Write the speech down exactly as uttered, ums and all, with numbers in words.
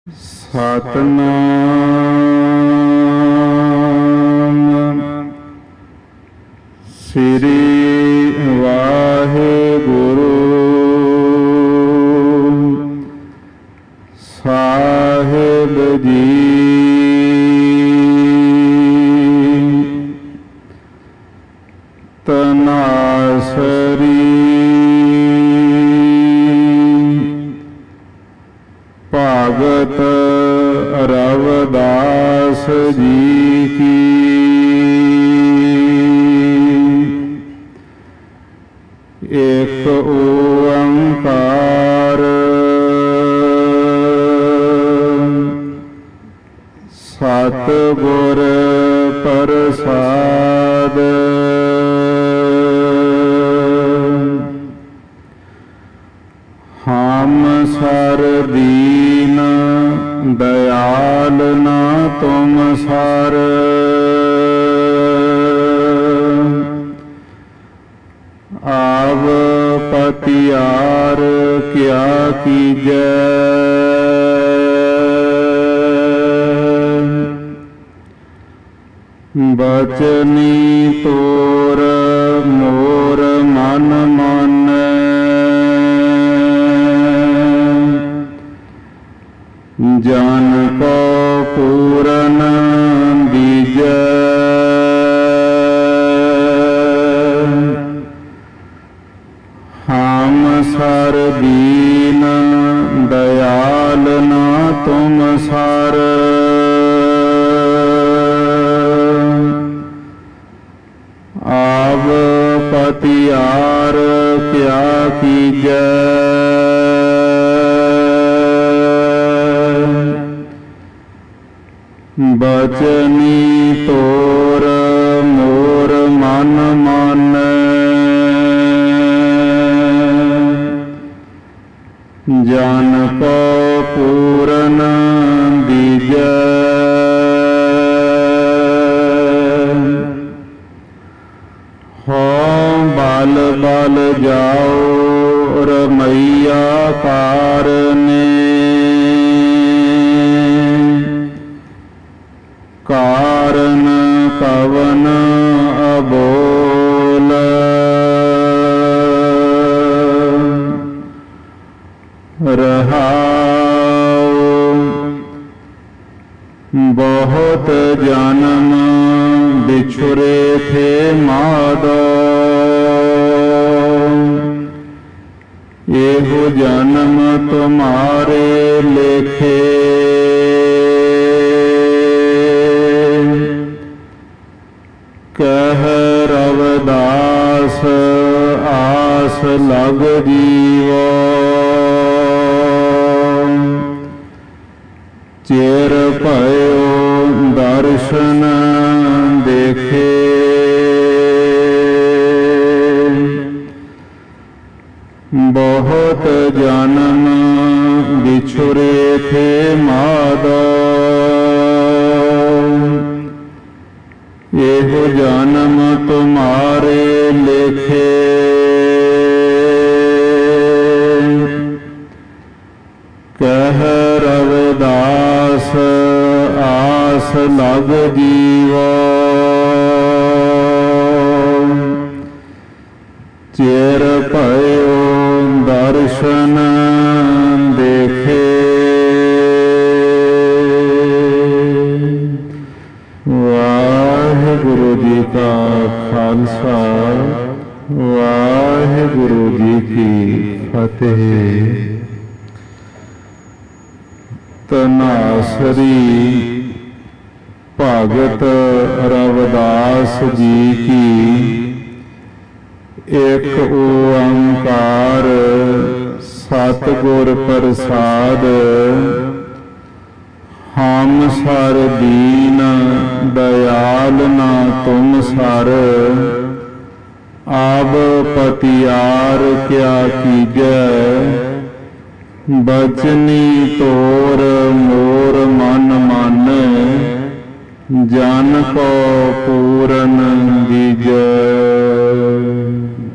ਸਤਿਨਾਮ ਸ੍ਰੀ ਵਾਹਿਗੁਰੂ ਸਾਹਿਬ ਜੀ। ਤਨਾਸਰੀ ਭਗਤ ਰਵਿਦਾਸ ਜੀ ਕੀ। ਇੱਕ ਓੰਕਾਰ ਸਤਿਗੁਰ ਪ੍ਰਸਾਦ। ਹਮ ਸਰ ਦੀਨ ਦਇਆਲ ਨਾ ਤੁਮ ਸਰ। ਆਵ ਪਤਿਆਰ ਕਿਆ ਕੀਜੈ। ਬਚਨੀ ਤੋਰ ਮੋਰ ਮਨ ਮਾਨੈ। ਜਨ ਕੋ ਪੂਰਨ ਦੀਜੈ। ਹਮ ਸਰ ਦੀਨ ਦਇਆਲ ਨਾ ਤੁਮ ਸਰ। ਆਵ ਪਤਿਆਰ ਕਿਆ ਕੀਜੈ। ਬਚਨੀ ਤੋਰ ਮੋਰ ਮਨ ਮਾਨੈ। ਜਨ ਕੋ ਪੂਰਨ ਦੀਜੈ। ਹੋ ਬਲ ਬਲ ਜਾਓ ਰਮਈਆ ਕਾਰਨੇ। ਕਾਰਨ ਕਵਨ ਅਬੋਲ। ਰਹਾਉ ਬਹੁਤ ਜਨਮ ਬਿਛੁਰੇ ਥੇ ਮਾਧੋ। ਇਹੋ ਜਨਮ ਤੁਮਾਰੇ ਲੇਖੇ। ਕਹਿ ਰਵਿਦਾਸ ਆਸ ਲਗ ਜੀਵੋ। ਚਿਰ ਭਇਓ ਦਰਸ਼ਨ ਦੇਖੇ। ਬਹੁਤ ਜਨਮ ਬਿਛੁਰੇ ਥੇ ਮਾਧੋ। ਇਹੋ ਜਨਮ ਤੁਮਾਰੇ ਲੇਖੇ। ਕਹਿ ਰਵਿਦਾਸ ਆਸ ਲਗ ਜੀਵੋ। ਚਿਰ ਭਇਓ ਦਰਸ਼ਨ ਦੇਖੇ। ਵਾਹਿਗੁਰੂ ਜੀ ਕਾ ਖਾਲਸਾ ਵਾਹਿਗੁਰੂ ਜੀ ਕੀ ਫਤਿਹ। ਤਨਾਸਰੀ ਭਗਤ ਰਵਿਦਾਸ ਜੀ ਕੀ। ਇੱਕ ਓੰਕਾਰ ਸਤਿਗੁਰ ਪ੍ਰਸਾਦ। ਹਮ ਸਰ ਦੀਨ ਦਇਆਲ ਨਾ ਤੁਮ ਸਰ। ਆਵ ਪਤਿਆਰ ਕਿਆ ਕੀਜੈ। ਬਚਨੀ ਤੋਰ ਮੋਰ ਮਨ ਮਾਨੈ। ਜਨ ਕੋ ਪੂਰਨ ਦੀਜੈ।